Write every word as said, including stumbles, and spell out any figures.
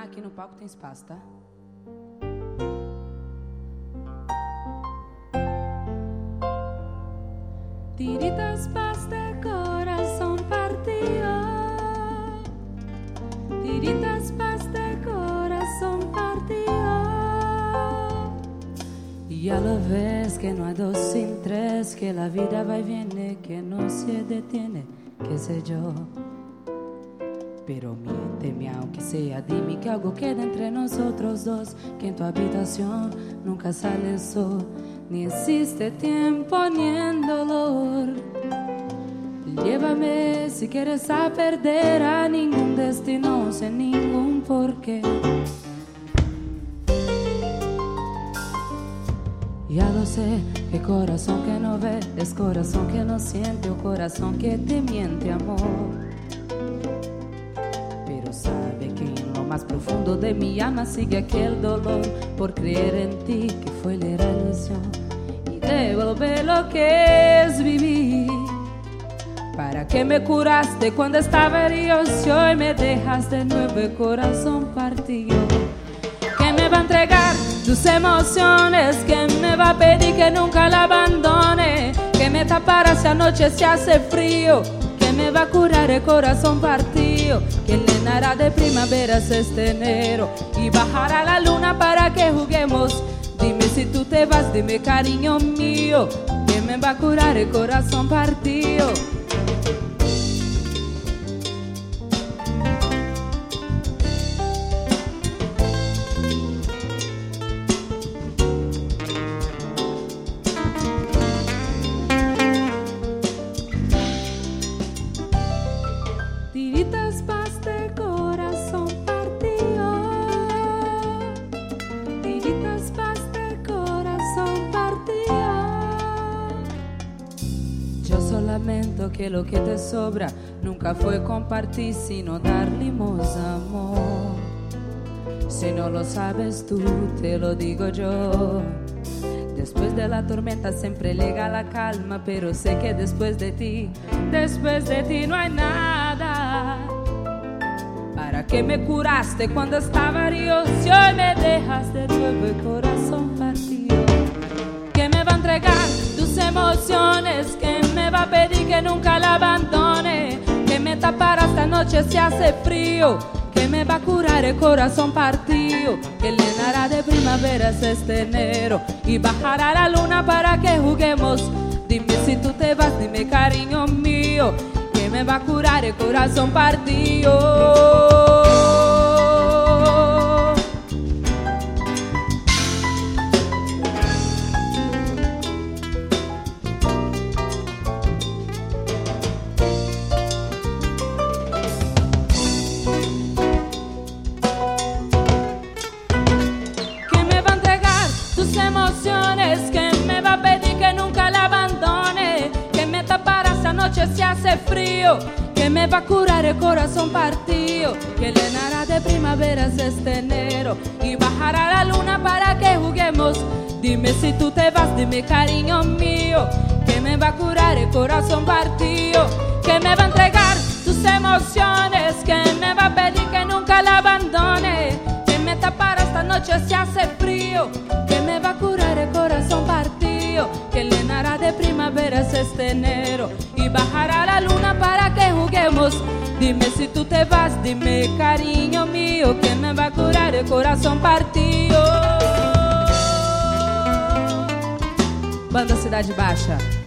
terminar, aqui no palco tem espaço, tá? Tiritas paz de corazón partido, tiritas paz de corazón partido. Y a la vez que no hay dos sin tres, que la vida va y viene, que no se detiene, qué sé yo. Pero miénteme aunque sea, dime que algo queda entre nosotros dos, que en tu habitación nunca sale el sol, ni existe tiempo ni en dolor. Llévame si quieres a perder a ningún destino, sin ningún porqué. Ya lo sé, que corazón que no ve es corazón que no siente, o corazón que te miente, amor. Sabe que en lo más profundo de mi alma sigue aquel dolor por creer en ti, que fue la ilusión, y devolver lo que es vivir. ¿Para qué me curaste cuando estaba herido si hoy me dejas de nuevo el corazón partido? ¿Qué me va a entregar tus emociones? ¿Qué me va a pedir que nunca la abandone? ¿Que me tapara si anoche se hace frío? ¿Qué me va a curar el corazón partido? Que llenará de primaveras este enero y bajará la luna para que juguemos. Dime si tú te vas, dime cariño mío, ¿qué me va a curar el corazón partido? Tiritas paz de corazón partido, tiritas paz de corazón partido. Yo solo lamento que lo que te sobra nunca fue compartir, sino dar limosna, amor. Si no lo sabes tú, te lo digo yo. Después de la tormenta siempre llega la calma, pero sé que después de ti, después de ti no hay nada. ¿Para qué me curaste cuando estaba herido si hoy me dejas de nuevo el corazón partido? ¿Qué me va a entregar tus emociones? ¿Qué me va a pedir que nunca la abandone? ¿Que me tapara esta noche si hace frío? ¿Qué me va a curar el corazón partido? Que llenará de primaveras este enero y bajará la luna para que juguemos. Dime si tú te vas, dime cariño mío, ¿qué me va a curar el corazón partido? Emociones, que me va a pedir que nunca la abandone, que me tapara esta noche si hace frío, que me va a curar el corazón partido, que llenará de primaveras este enero y bajará la luna para que juguemos. Dime si tú te vas, dime cariño mío, que me va a curar el corazón partido, que me va a entregar tus emociones, que me va a pedir que nunca la abandone, que me tapara esta noche si hace frío, que me va a curar el corazón partido, que llenará de primaveras este enero y bajará la luna para que juguemos. Dime si tú te vas, dime cariño mío, que me va a curar el corazón partido. Banda Cidade Baixa.